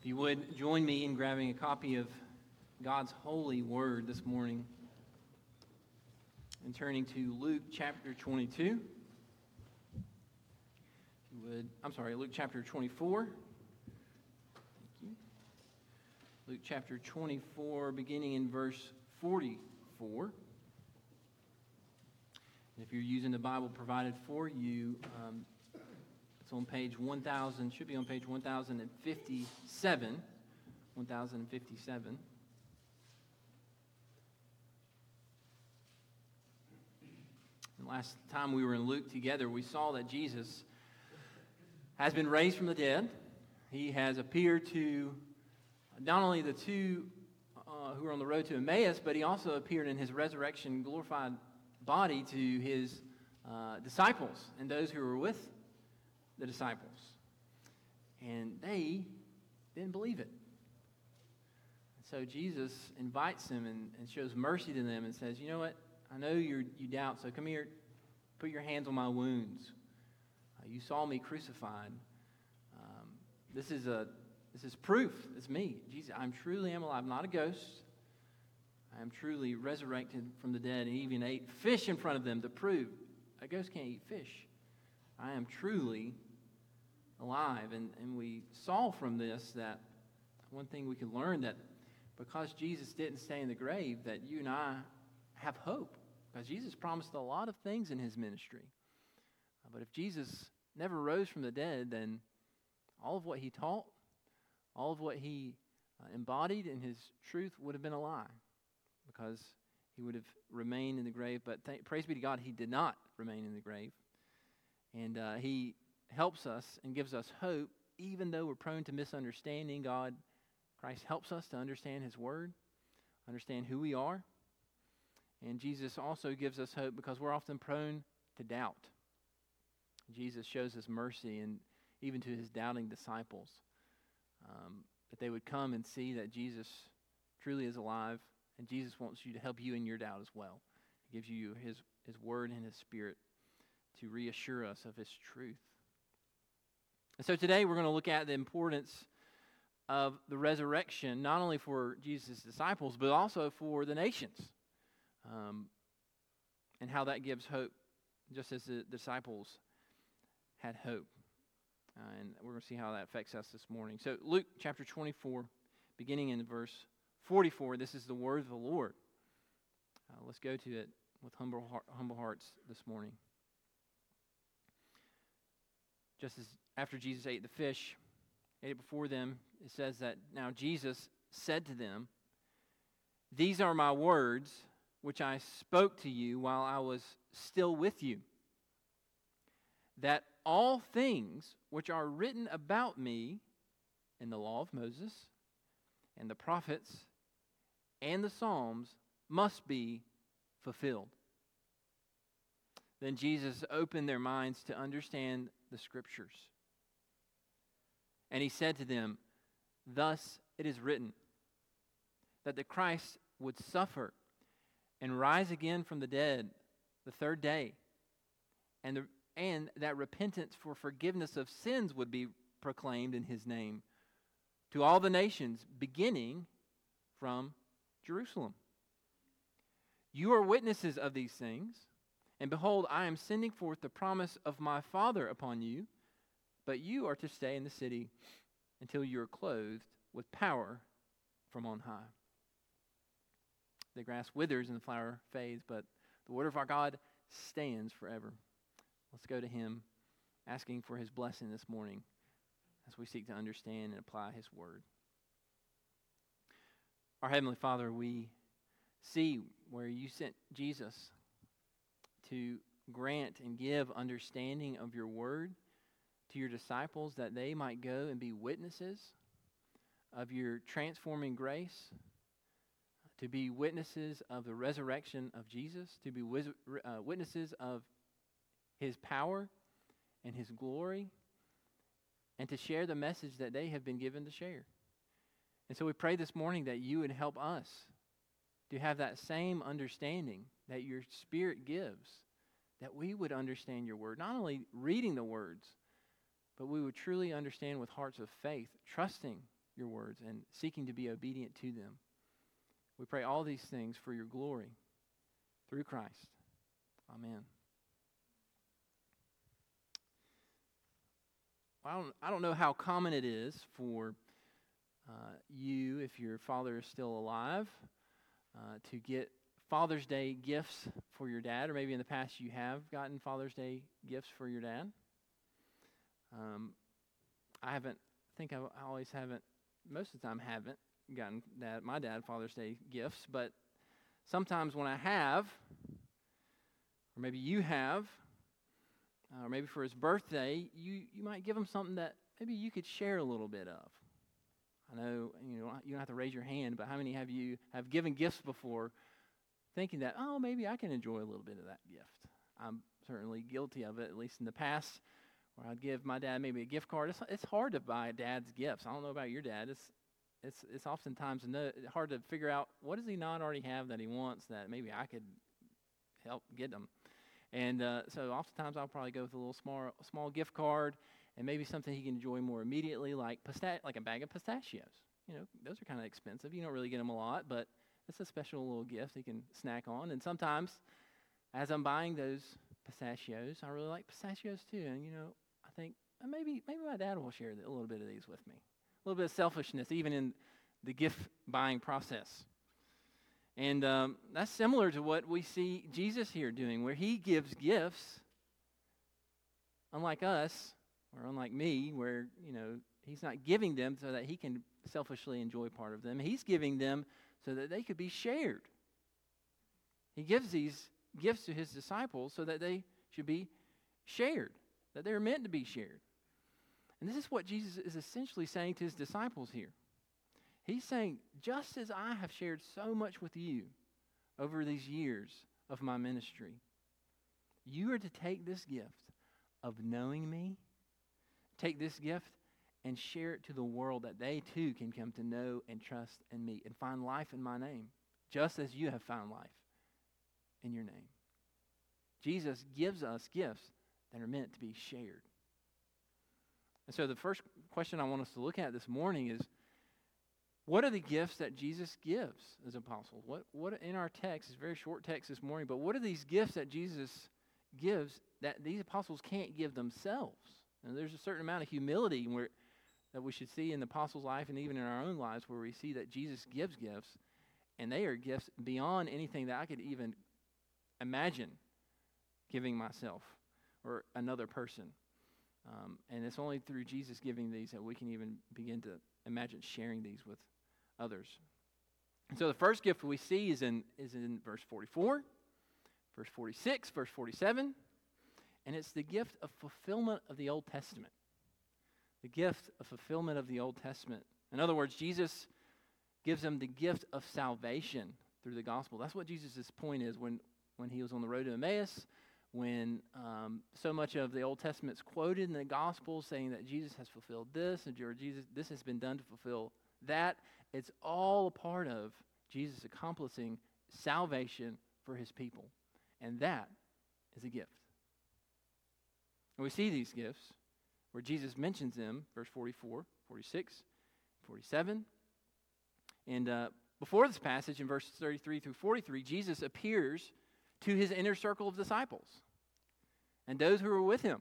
you would, join me in grabbing a copy of God's holy word this morning and turning to Luke chapter 22. Luke chapter 24. Thank you. Luke chapter 24, beginning in verse 44. And if you're using the Bible provided for you, it's on page 1000, should be on page 1057. 1057. And last time we were in Luke together, we saw that Jesus has been raised from the dead. He has appeared to not only the two who were on the road to Emmaus, but he also appeared in his resurrection glorified body to his disciples and those who were with the disciples. And they didn't believe it. So Jesus invites them and shows mercy to them and says, you know what? I know you doubt, so come here, put your hands on my wounds. You saw me crucified. This is proof. It's me. Jesus, I truly am alive, not a ghost. I am truly resurrected from the dead, and he even ate fish in front of them to prove a ghost can't eat fish. I am truly alive. And we saw from this that one thing we could learn, that because Jesus didn't stay in the grave, that you and I have hope. Because Jesus promised a lot of things in his ministry. But if Jesus never rose from the dead, then all of what he taught, all of what he embodied in his truth would have been a lie, because he would have remained in the grave. But praise be to God, he did not remain in the grave. And he helps us and gives us hope, even though we're prone to misunderstanding God. Christ helps us to understand his word, understand who we are. And Jesus also gives us hope because we're often prone to doubt. Jesus shows us mercy, and even to his doubting disciples, that they would come and see that Jesus truly is alive, and Jesus wants you to help you in your doubt as well. He gives you his word and his spirit to reassure us of his truth. And so today we're going to look at the importance of the resurrection, not only for Jesus' disciples, but also for the nations, and how that gives hope, just as the disciples had hope. And we're going to see how that affects us this morning. So Luke chapter 24, beginning in verse 44, this is the word of the Lord. Let's go to it with humble hearts this morning. Just as after Jesus ate the fish, ate it before them, it says that now Jesus said to them, "These are my words which I spoke to you while I was still with you, that all things which are written about me in the law of Moses and the prophets and the Psalms must be fulfilled." Then Jesus opened their minds to understand the Scriptures. And he said to them, "Thus it is written, that the Christ would suffer and rise again from the dead the third day, and that repentance for forgiveness of sins would be proclaimed in his name to all the nations, beginning from Jerusalem. You are witnesses of these things, and behold, I am sending forth the promise of my Father upon you, but you are to stay in the city until you are clothed with power from on high." The grass withers and the flower fades, but the word of our God stands forever. Let's go to him, asking for his blessing this morning as we seek to understand and apply his word. Our Heavenly Father, we see where you sent Jesus to grant and give understanding of your word to your disciples, that they might go and be witnesses of your transforming grace, to be witnesses of the resurrection of Jesus, to be witnesses of his power and his glory, and to share the message that they have been given to share. And so we pray this morning that you would help us to have that same understanding that your Spirit gives, that we would understand your word, not only reading the words, but we would truly understand with hearts of faith, trusting your words and seeking to be obedient to them. We pray all these things for your glory through Christ. Amen. I don't know how common it is for you, if your father is still alive, to get Father's Day gifts for your dad, or maybe in the past you have gotten Father's Day gifts for your dad. I always haven't, most of the time haven't gotten my dad Father's Day gifts, but sometimes when I have, or maybe you have, or maybe for his birthday, you might give him something that maybe you could share a little bit of. I know you don't have to raise your hand, but how many of you have given gifts before thinking that, oh, maybe I can enjoy a little bit of that gift? I'm certainly guilty of it, at least in the past, where I'd give my dad maybe a gift card. It's hard to buy dad's gifts. I don't know about your dad. It's oftentimes hard to figure out what does he not already have that he wants that maybe I could help get him. And so oftentimes I'll probably go with a little small gift card and maybe something he can enjoy more immediately, like a bag of pistachios. Those are kind of expensive. You don't really get them a lot, but it's a special little gift he can snack on. And sometimes as I'm buying those pistachios, I really like pistachios too. And, I think maybe my dad will share a little bit of these with me. A little bit of selfishness, even in the gift buying process. And that's similar to what we see Jesus here doing, where he gives gifts, unlike us, or unlike me, where, he's not giving them so that he can selfishly enjoy part of them. He's giving them so that they could be shared. He gives these gifts to his disciples so that they should be shared, that they're meant to be shared. And this is what Jesus is essentially saying to his disciples here. He's saying, just as I have shared so much with you over these years of my ministry, you are to take this gift of knowing me, take this gift and share it to the world that they too can come to know and trust in me and find life in my name, just as you have found life in your name. Jesus gives us gifts that are meant to be shared. And so the first question I want us to look at this morning is, what are the gifts that Jesus gives as apostles? What in our text, it's a very short text this morning, but what are these gifts that Jesus gives that these apostles can't give themselves? And there's a certain amount of humility that we should see in the apostles' life and even in our own lives, where we see that Jesus gives gifts, and they are gifts beyond anything that I could even imagine giving myself or another person. And it's only through Jesus giving these that we can even begin to imagine sharing these with others. And so the first gift we see is in verse 44, verse 46, verse 47, and it's the gift of fulfillment of the Old Testament. The gift of fulfillment of the Old Testament. In other words, Jesus gives them the gift of salvation through the gospel. That's what Jesus' point is when he was on the road to Emmaus, when so much of the Old Testament's quoted in the Gospels saying that Jesus has fulfilled this, and this has been done to fulfill that. It's all a part of Jesus accomplishing salvation for his people. And that is a gift. And we see these gifts where Jesus mentions them, verse 44, 46, 47. And before this passage, in verses 33 through 43, Jesus appears to his inner circle of disciples and those who were with him.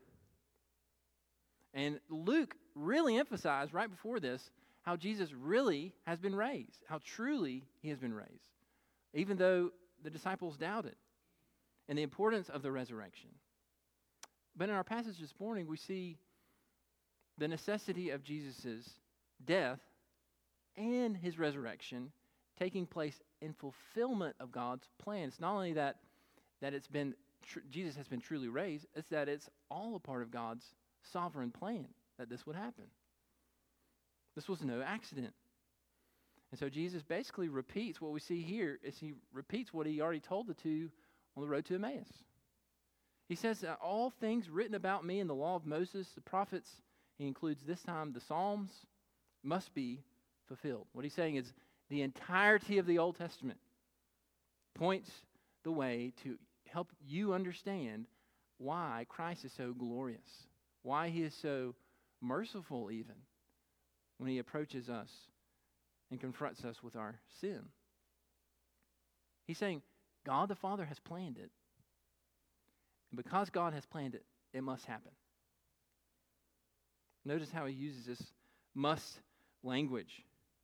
And Luke really emphasized right before this how Jesus really has been raised, how truly he has been raised, even though the disciples doubted, and the importance of the resurrection. But in our passage this morning, we see the necessity of Jesus' death and his resurrection taking place in fulfillment of God's plan. It's not only that it's been Jesus has been truly raised, it's that it's all a part of God's sovereign plan that this would happen. This was no accident. And so Jesus basically repeats what we see here is he repeats what he already told the two on the road to Emmaus. He says that all things written about me in the law of Moses, the prophets, he includes this time the Psalms, must be fulfilled. What he's saying is the entirety of the Old Testament points the way to help you understand why Christ is so glorious, why he is so merciful even, when he approaches us and confronts us with our sin. He's saying God the Father has planned it. And because God has planned it, it must happen. Notice how he uses this must language.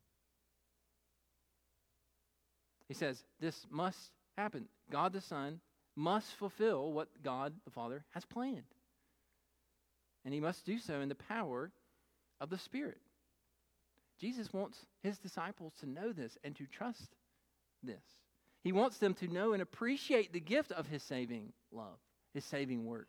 He says, this must happen. God the Son must fulfill what God the Father has planned. And he must do so in the power of the Spirit. Jesus wants his disciples to know this and to trust this. He wants them to know and appreciate the gift of his saving love, his saving work.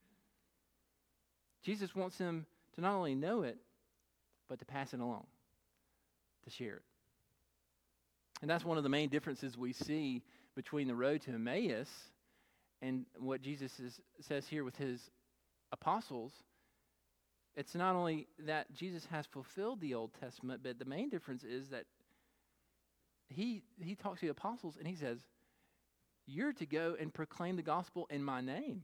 Jesus wants them to not only know it, but to pass it along, to share it. And that's one of the main differences we see between the road to Emmaus and what Jesus says here with his apostles. It's not only that Jesus has fulfilled the Old Testament, but the main difference is that he talks to the apostles and he says, you're to go and proclaim the gospel in my name.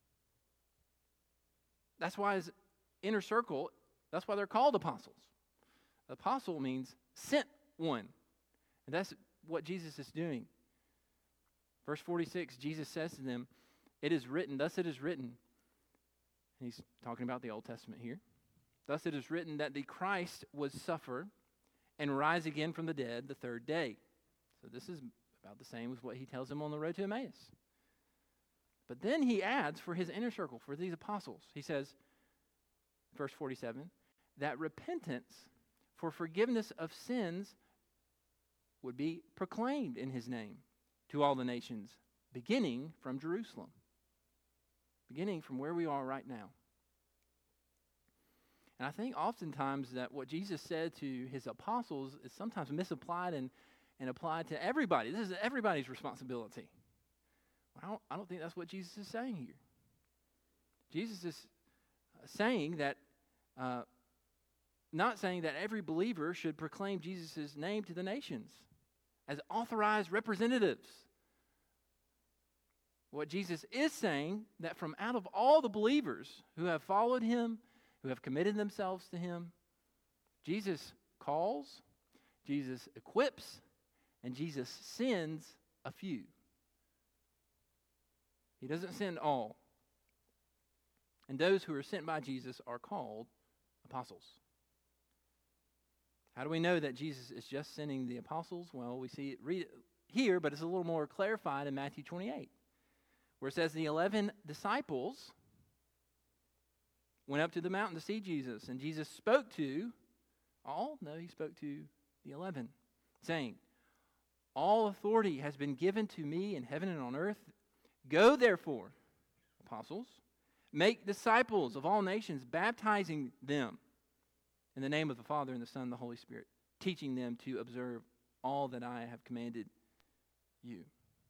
That's why his inner circle, that's why they're called apostles. Apostle means sent one. And that's what Jesus is doing. Verse 46, Jesus says to them, it is written, thus it is written. And he's talking about the Old Testament here. Thus it is written that the Christ would suffer and rise again from the dead the third day. So this is about the same as what he tells them on the road to Emmaus. But then he adds for his inner circle, for these apostles, he says, verse 47, that repentance for forgiveness of sins would be proclaimed in his name to all the nations, beginning from Jerusalem. Beginning from where we are right now. And I think oftentimes that what Jesus said to his apostles is sometimes misapplied and applied to everybody. This is everybody's responsibility. I don't think that's what Jesus is saying here. Jesus is saying that, not saying that every believer should proclaim Jesus' name to the nations as authorized representatives. What Jesus is saying, that from out of all the believers who have followed him, who have committed themselves to him, Jesus calls, Jesus equips, and Jesus sends a few. He doesn't send all. And those who are sent by Jesus are called apostles. How do we know that Jesus is just sending the apostles? Well, we see it read it here, but it's a little more clarified in Matthew 28. Where it says the 11 disciples went up to the mountain to see Jesus. And Jesus spoke to all? No, he spoke to the 11, saying, all authority has been given to me in heaven and on earth. Go therefore, apostles, make disciples of all nations, baptizing them in the name of the Father and the Son and the Holy Spirit, teaching them to observe all that I have commanded you.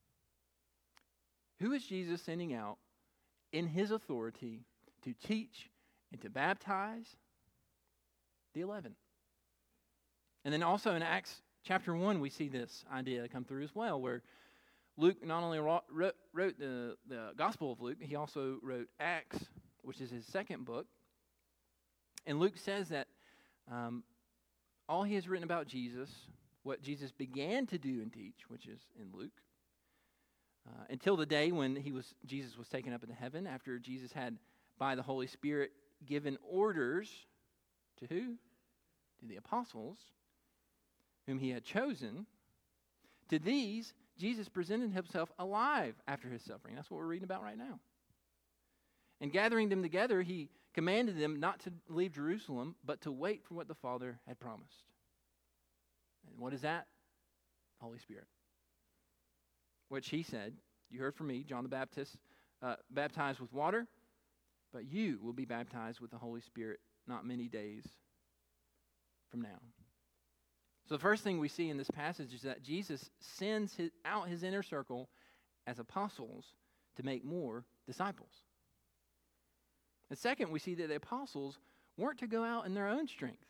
Who is Jesus sending out in his authority to teach and to baptize? The 11. And then also in Acts chapter 1, we see this idea come through as well, where Luke not only wrote the Gospel of Luke, he also wrote Acts, which is his second book. And Luke says that all he has written about Jesus, what Jesus began to do and teach, which is in Luke, until the day when Jesus was taken up into heaven, after Jesus had, by the Holy Spirit, given orders to who? To the apostles, whom he had chosen. To these, Jesus presented himself alive after his suffering. That's what we're reading about right now. And gathering them together, he commanded them not to leave Jerusalem, but to wait for what the Father had promised. And what is that? Holy Spirit. Which he said, you heard from me, John the Baptist, baptized with water, but you will be baptized with the Holy Spirit not many days from now. So the first thing we see in this passage is that Jesus sends out his inner circle as apostles to make more disciples. And second, we see that the apostles weren't to go out in their own strength.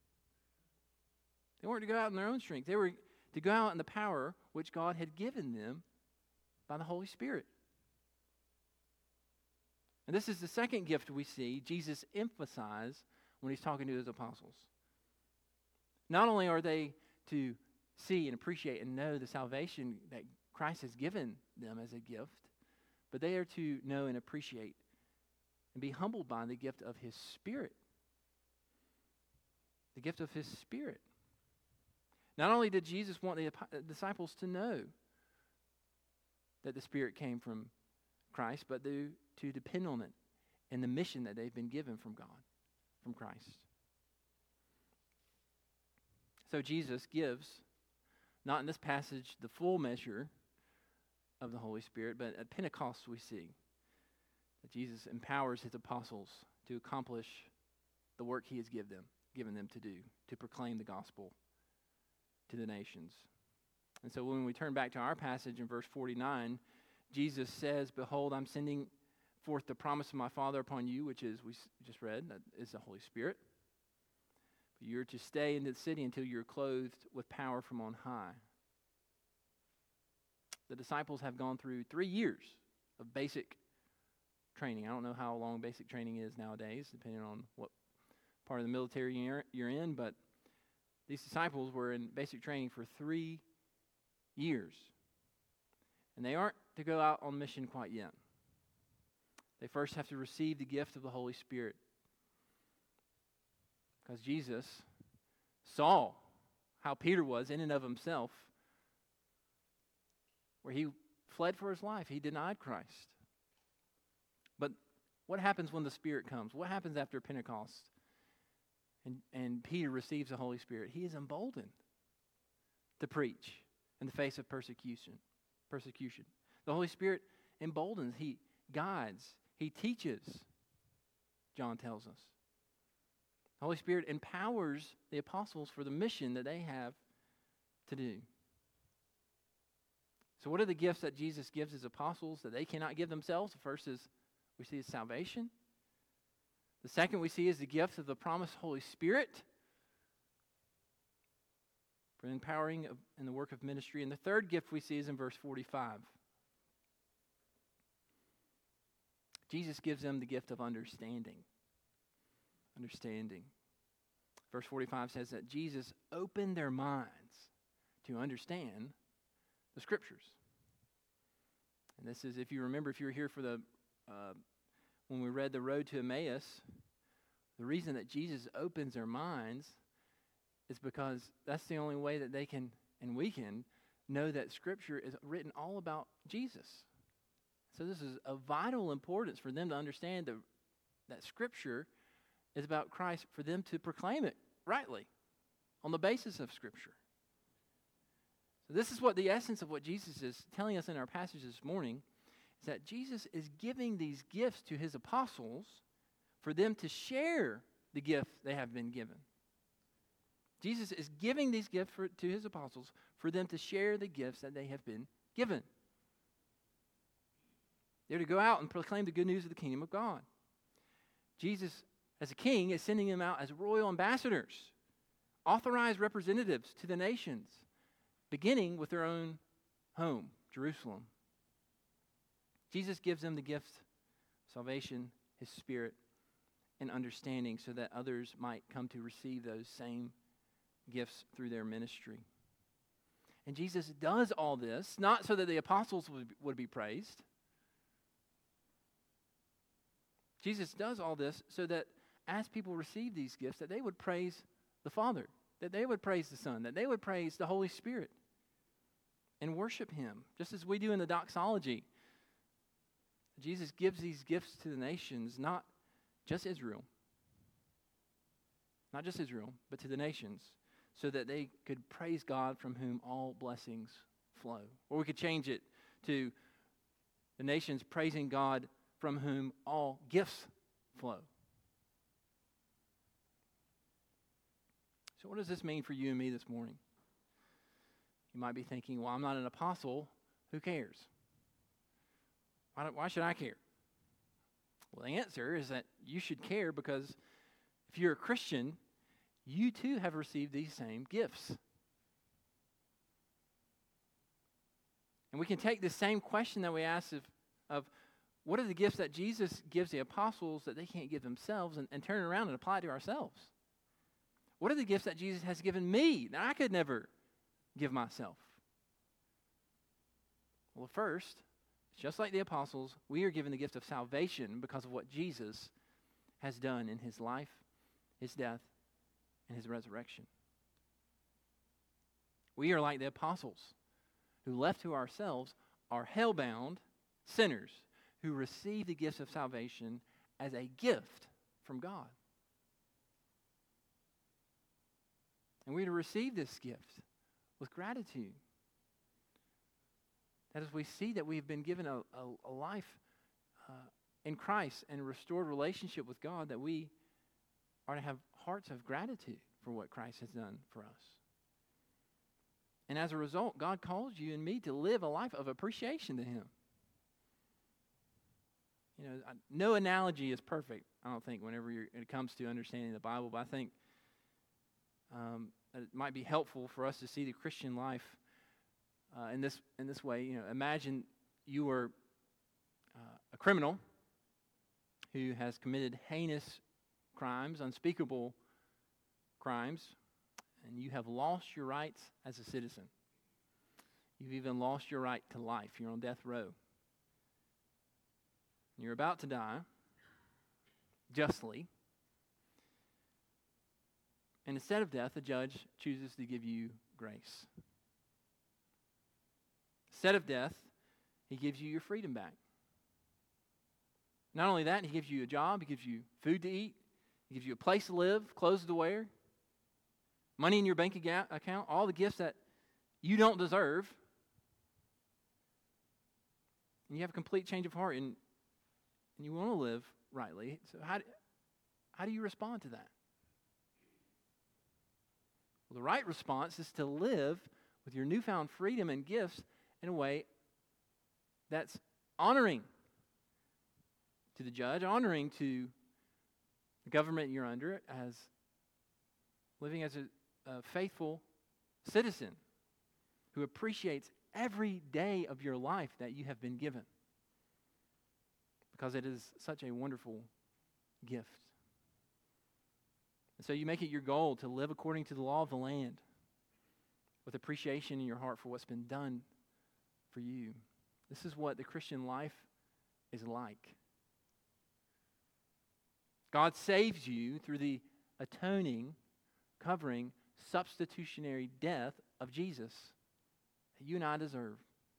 They weren't to go out in their own strength. They were to go out in the power which God had given them by the Holy Spirit. And this is the second gift we see Jesus emphasize when he's talking to his apostles. Not only are they to see and appreciate and know the salvation that Christ has given them as a gift, but they are to know and appreciate and be humbled by the gift of His Spirit. The gift of His Spirit. Not only did Jesus want the disciples to know that the Spirit came from Christ, but to depend on it and the mission that they've been given from God, from Christ. So Jesus gives, not in this passage, the full measure of the Holy Spirit, but at Pentecost we see that Jesus empowers His apostles to accomplish the work He has given them to do, to proclaim the gospel to the nations. And so when we turn back to our passage in verse 49, Jesus says, "Behold, I'm sending forth the promise of my Father upon you," which is, we just read, that is the Holy Spirit. But you're to stay in the city until you're clothed with power from on high. The disciples have gone through 3 years of basic training. I don't know how long basic training is nowadays, depending on what part of the military you're in, but these disciples were in basic training for 3 years. And they aren't to go out on mission quite yet. They first have to receive the gift of the Holy Spirit. Because Jesus saw how Peter was in and of himself, where he fled for his life. He denied Christ. But what happens when the Spirit comes? What happens after Pentecost? And Peter receives the Holy Spirit. He is emboldened to preach in the face of persecution. The Holy Spirit emboldens. He guides. He teaches, John tells us. The Holy Spirit empowers the apostles for the mission that they have to do. So what are the gifts that Jesus gives His apostles that they cannot give themselves? The first is, we see, is salvation. The second we see is the gift of the promised Holy Spirit for the empowering in the work of ministry. And the third gift we see is in verse 45. Jesus gives them the gift of understanding. Understanding. Verse 45 says that Jesus opened their minds to understand the Scriptures. And this is, if you remember, if you were here for the when we read the road to Emmaus, the reason that Jesus opens their minds is because that's the only way that they can, and we can, know that Scripture is written all about Jesus. So this is of vital importance for them to understand that Scripture is about Christ, for them to proclaim it rightly on the basis of Scripture. So this is what the essence of what Jesus is telling us in our passage this morning, is that Jesus is giving these gifts to His apostles for them to share the gift they have been given. Jesus is giving these gifts to His apostles for them to share the gifts that they have been given. They're to go out and proclaim the good news of the kingdom of God. Jesus, as a king, is sending them out as royal ambassadors, authorized representatives to the nations, beginning with their own home, Jerusalem. Jesus gives them the gift of salvation, His Spirit, and understanding so that others might come to receive those same gifts through their ministry. And Jesus does all this not so that the apostles would be praised. Jesus does all this so that as people receive these gifts, that they would praise the Father, that they would praise the Son, that they would praise the Holy Spirit and worship Him, just as we do in the doxology. Jesus gives these gifts to the nations, not just Israel, but to the nations, so that they could praise God from whom all blessings flow. Or we could change it to the nations praising God from whom all gifts flow. So what does this mean for you and me this morning? You might be thinking, well, I'm not an apostle. Who cares? Why should I care? Well, the answer is that you should care because if you're a Christian, you too have received these same gifts. And we can take the same question that we asked of what are the gifts that Jesus gives the apostles that they can't give themselves and turn it around and apply it to ourselves. What are the gifts that Jesus has given me that I could never give myself? Well, first, just like the apostles, we are given the gift of salvation because of what Jesus has done in his life, his death, and his resurrection. We are like the apostles who, left to ourselves, are hell-bound sinners who receive the gifts of salvation as a gift from God. And we are to receive this gift with gratitude. That as we see that we have been given a life in Christ and a restored relationship with God, that we are to have hearts of gratitude for what Christ has done for us. And as a result, God calls you and me to live a life of appreciation to him. You know, no analogy is perfect, I don't think, whenever it comes to understanding the Bible, but I think it might be helpful for us to see the Christian life in this way. You know, imagine you were a criminal who has committed heinous crimes, unspeakable crimes, and you have lost your rights as a citizen. You've even lost your right to life. You're on death row. You're about to die, justly. And instead of death, the judge chooses to give you grace. Instead of death, he gives you your freedom back. Not only that, he gives you a job, he gives you food to eat, he gives you a place to live, clothes to wear, money in your bank account, all the gifts that you don't deserve. And you have a complete change of heart, and you want to live rightly. So how do you respond to that? Well, the right response is to live with your newfound freedom and gifts in a way that's honoring to the judge, honoring to the government you're under, as living as a faithful citizen who appreciates every day of your life that you have been given, because it is such a wonderful gift. And so you make it your goal to live according to the law of the land with appreciation in your heart for what's been done for you. This is what the Christian life is like. God saves you through the atoning, covering, substitutionary death of Jesus that you and I deserve.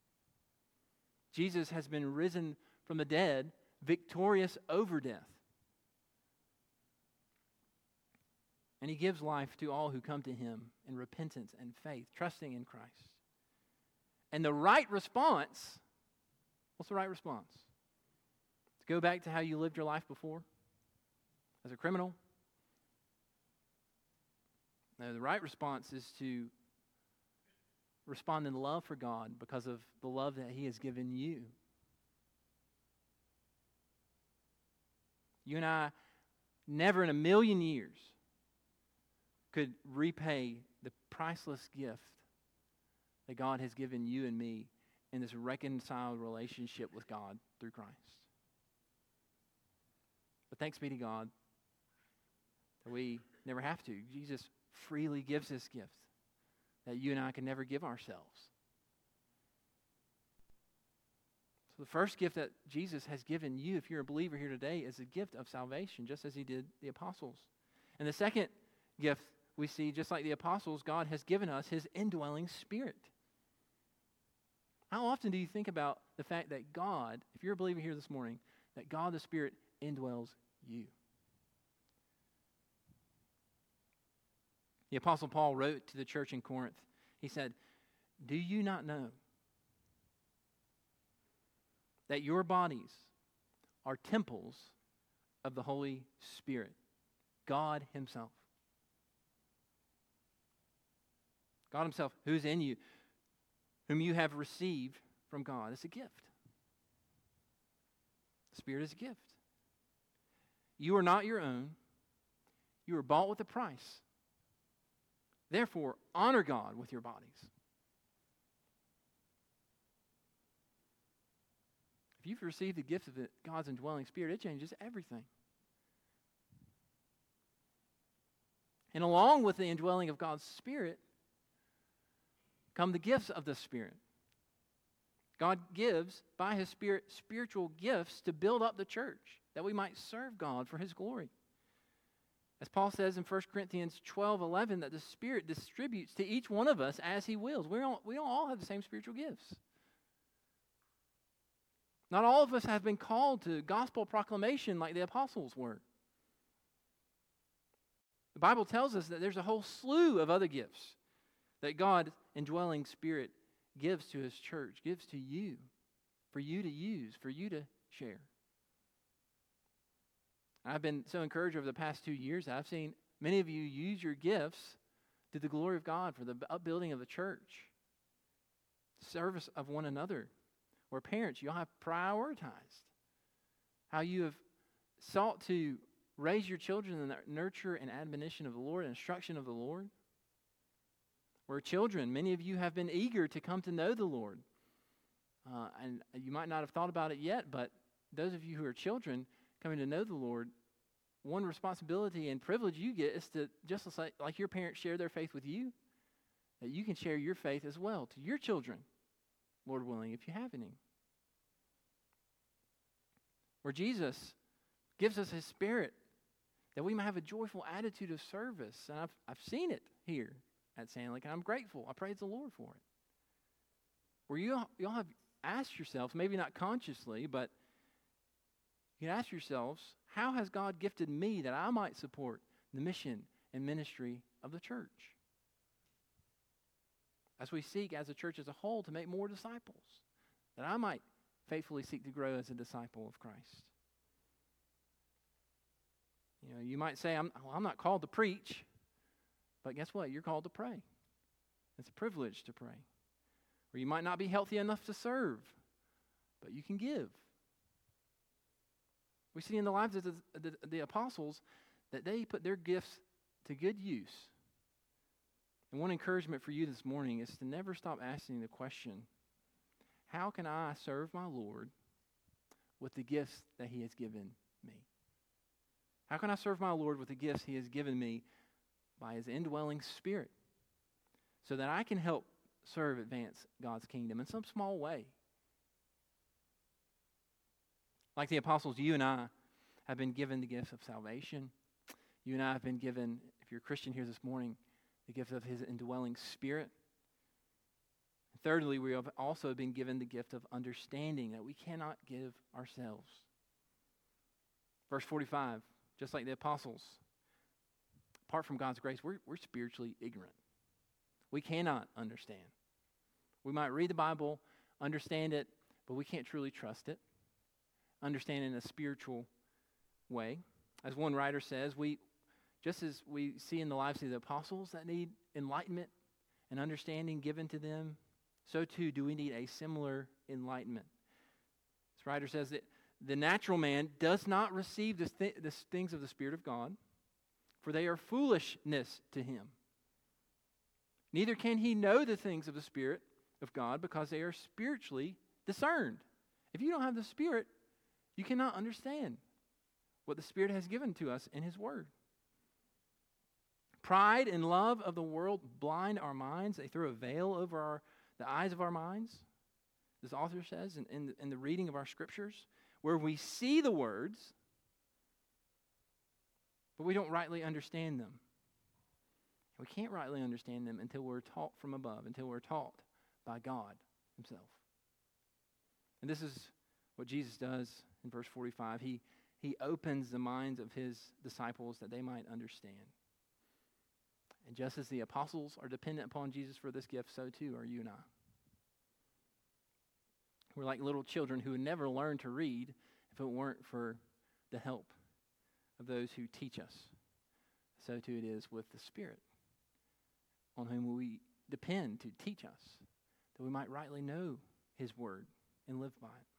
Jesus has been risen from the dead, victorious over death. And he gives life to all who come to him in repentance and faith, trusting in Christ. And the right response, what's the right response? To go back to how you lived your life before? As a criminal? No, the right response is to respond in love for God because of the love that he has given you. You and I, never in a million years, could repay the priceless gift that God has given you and me in this reconciled relationship with God through Christ. But thanks be to God that we never have to. Jesus freely gives this gift that you and I can never give ourselves. So the first gift that Jesus has given you, if you're a believer here today, is a gift of salvation, just as he did the apostles. And the second gift we see, just like the apostles, God has given us his indwelling Spirit. How often do you think about the fact that God, if you're a believer here this morning, that God the Spirit indwells you? The Apostle Paul wrote to the church in Corinth. He said, "Do you not know that your bodies are temples of the Holy Spirit, God himself?" God himself, who's in you, whom you have received from God. It's a gift. The Spirit is a gift. You are not your own. You were bought with a price. Therefore, honor God with your bodies. If you've received the gift of God's indwelling Spirit, it changes everything. And along with the indwelling of God's Spirit come the gifts of the Spirit. God gives, by His Spirit, spiritual gifts to build up the church, that we might serve God for His glory. As Paul says in 1 Corinthians 12:11, that the Spirit distributes to each one of us as He wills. We don't all have the same spiritual gifts. Not all of us have been called to gospel proclamation like the apostles were. The Bible tells us that there's a whole slew of other gifts that God's indwelling Spirit gives to His church, gives to you, for you to use, for you to share. I've been so encouraged over the past 2 years that I've seen many of you use your gifts to the glory of God for the upbuilding of the church, service of one another. Where parents, y'all have prioritized how you have sought to raise your children in the nurture and admonition of the Lord, instruction of the Lord. Where children, many of you have been eager to come to know the Lord. And you might not have thought about it yet, but those of you who are children coming to know the Lord, one responsibility and privilege you get is to, just like your parents share their faith with you, that you can share your faith as well to your children, Lord willing, if you have any. Where Jesus gives us His Spirit that we might have a joyful attitude of service. And I've seen it here at Sand Lake, and I'm grateful. I praise the Lord for it. Where you all have asked yourselves, maybe not consciously, but you can ask yourselves, how has God gifted me that I might support the mission and ministry of the church? As we seek as a church as a whole to make more disciples, that I might faithfully seek to grow as a disciple of Christ. You know, you might say, I'm not called to preach, but guess what? You're called to pray. It's a privilege to pray. Or you might not be healthy enough to serve, but you can give. We see in the lives of the apostles that they put their gifts to good use. And one encouragement for you this morning is to never stop asking the question, how can I serve my Lord with the gifts that He has given me? How can I serve my Lord with the gifts He has given me by His indwelling Spirit so that I can help advance God's kingdom in some small way? Like the apostles, you and I have been given the gifts of salvation. You and I have been given, if you're a Christian here this morning, the gift of His indwelling Spirit. And thirdly, we have also been given the gift of understanding that we cannot give ourselves. Verse 45, just like the apostles, apart from God's grace, we're spiritually ignorant. We cannot understand. We might read the Bible, understand it, but we can't truly trust it. Understand it in a spiritual way. As one writer says, just as we see in the lives of the apostles that need enlightenment and understanding given to them, so too do we need a similar enlightenment. This writer says that the natural man does not receive the things of the Spirit of God, for they are foolishness to him. Neither can he know the things of the Spirit of God because they are spiritually discerned. If you don't have the Spirit, you cannot understand what the Spirit has given to us in His Word. Pride and love of the world blind our minds. They throw a veil over the eyes of our minds, this author says, in the reading of our Scriptures, where we see the words, but we don't rightly understand them. We can't rightly understand them until we're taught from above, until we're taught by God Himself. And this is what Jesus does in verse 45. He opens the minds of His disciples that they might understand. And just as the apostles are dependent upon Jesus for this gift, so too are you and I. We're like little children who would never learn to read if it weren't for the help of those who teach us. So too it is with the Spirit, on whom we depend to teach us, that we might rightly know His Word and live by it.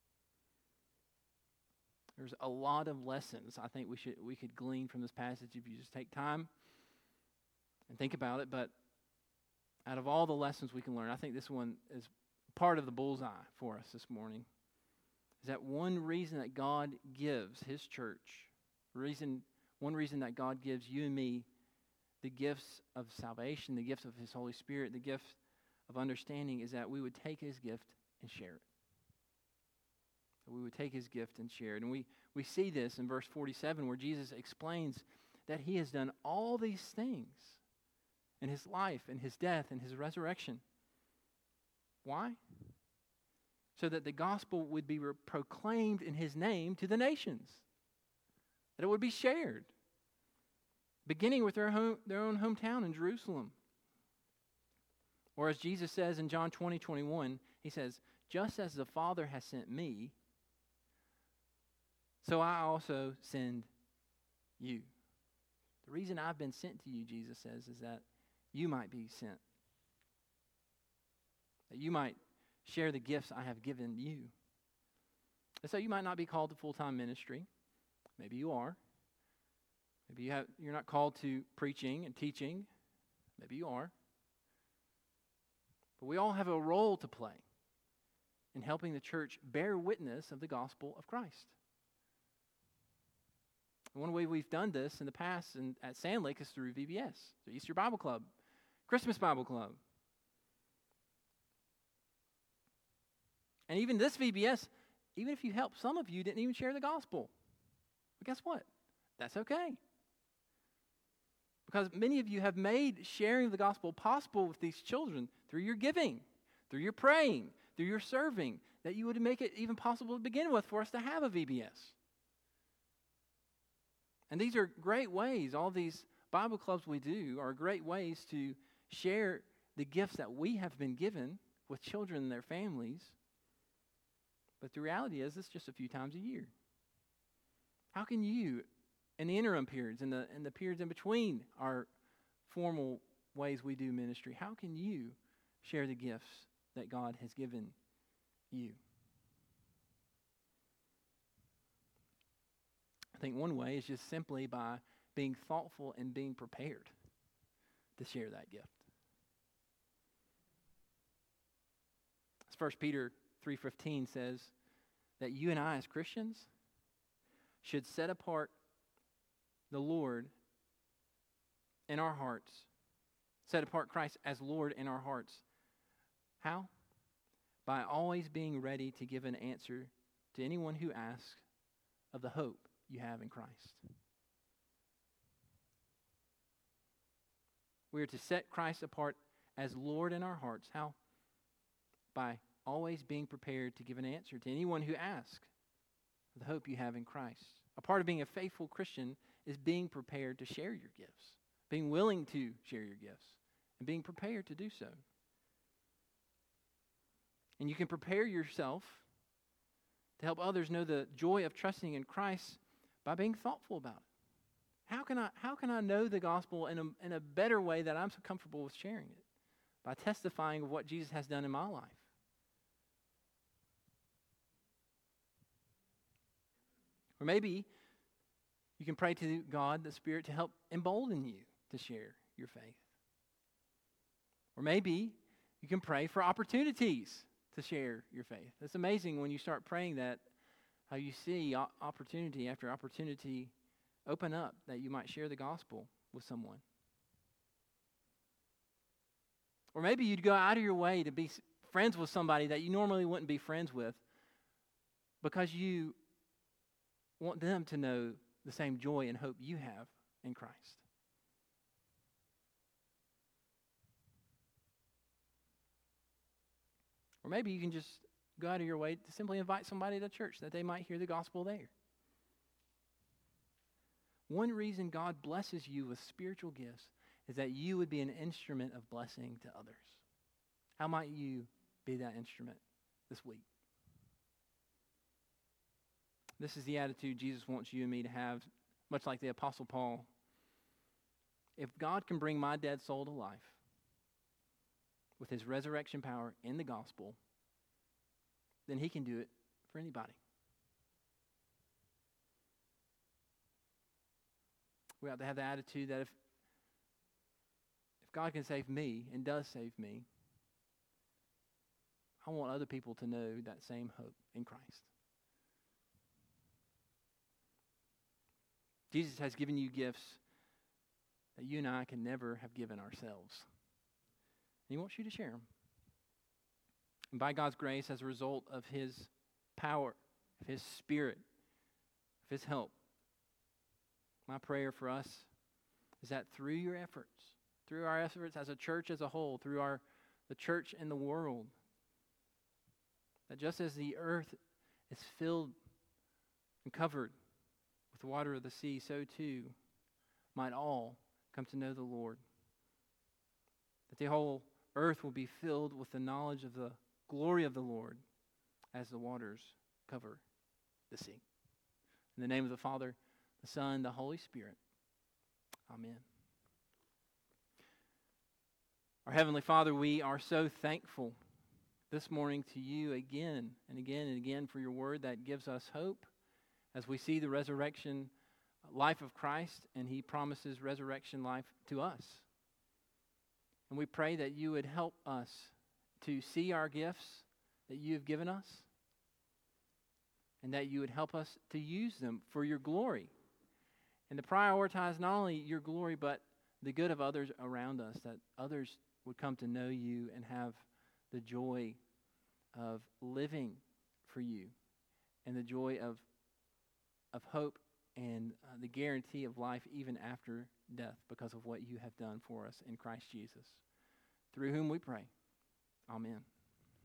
There's a lot of lessons I think we could glean from this passage if you just take time and think about it. But out of all the lessons we can learn, I think this one is part of the bullseye for us this morning. Is that one reason that God gives His church, one reason that God gives you and me the gifts of salvation, the gifts of His Holy Spirit, the gift of understanding is that we would take His gift and share it. That we would take His gift and share it. And we see this in verse 47 where Jesus explains that He has done all these things in His life and His death and His resurrection. Why? So that the gospel would be proclaimed in His name to the nations. That it would be shared. Beginning with their own hometown in Jerusalem. Or as Jesus says in John 20:21, He says, just as the Father has sent me, so I also send you. The reason I've been sent to you, Jesus says, is that you might be sent. That you might share the gifts I have given you. And so you might not be called to full-time ministry. Maybe you are. Maybe you're not called to preaching and teaching. Maybe you are. But we all have a role to play in helping the church bear witness of the gospel of Christ. And one way we've done this in the past and at Sand Lake is through VBS, the Easter Bible Club, Christmas Bible Club. And even this VBS, even if you help, some of you didn't even share the gospel. But guess what? That's okay. Because many of you have made sharing the gospel possible with these children through your giving, through your praying, through your serving, that you would make it even possible to begin with for us to have a VBS. And these are great ways, all these Bible clubs we do are great ways to share the gifts that we have been given with children and their families. But the reality is, it's just a few times a year. How can you, in the interim periods, in the periods in between our formal ways we do ministry, how can you share the gifts that God has given you? I think one way is just simply by being thoughtful and being prepared to share that gift. As 1 Peter 3:15 says that you and I as Christians should set apart the Lord in our hearts. Set apart Christ as Lord in our hearts. How? By always being ready to give an answer to anyone who asks of the hope you have in Christ. We are to set Christ apart as Lord in our hearts. How? By always being prepared to give an answer to anyone who asks the hope you have in Christ. A part of being a faithful Christian is being prepared to share your gifts, being willing to share your gifts, and being prepared to do so. And you can prepare yourself to help others know the joy of trusting in Christ by being thoughtful about it. How can I know the gospel in a better way that I'm so comfortable with sharing it? By testifying of what Jesus has done in my life. Or maybe you can pray to God, the Spirit, to help embolden you to share your faith. Or maybe you can pray for opportunities to share your faith. It's amazing when you start praying that, how you see opportunity after opportunity open up that you might share the gospel with someone. Or maybe you'd go out of your way to be friends with somebody that you normally wouldn't be friends with because you want them to know the same joy and hope you have in Christ. Or maybe you can just go out of your way to simply invite somebody to church that they might hear the gospel there. One reason God blesses you with spiritual gifts is that you would be an instrument of blessing to others. How might you be that instrument this week? This is the attitude Jesus wants you and me to have, much like the Apostle Paul. If God can bring my dead soul to life with His resurrection power in the gospel, then He can do it for anybody. We have to have the attitude that if God can save me and does save me, I want other people to know that same hope in Christ. Jesus has given you gifts that you and I can never have given ourselves. And he wants you to share them. And by God's grace, as a result of his power, of his Spirit, of his help, my prayer for us is that through your efforts, through our efforts as a church as a whole, through the church and the world, that just as the earth is filled and covered with the water of the sea, so too might all come to know the Lord. That the whole earth will be filled with the knowledge of the glory of the Lord as the waters cover the sea. In the name of the Father, the Son, the Holy Spirit. Amen. Our Heavenly Father, we are so thankful this morning to you again and again and again for your word that gives us hope as we see the resurrection life of Christ, and he promises resurrection life to us. And we pray that you would help us to see our gifts that you have given us, and that you would help us to use them for your glory, and to prioritize not only your glory, but the good of others around us, that others would come to know you and have the joy of living for you, and the joy of hope and the guarantee of life even after death because of what you have done for us in Christ Jesus, through whom we pray. Amen.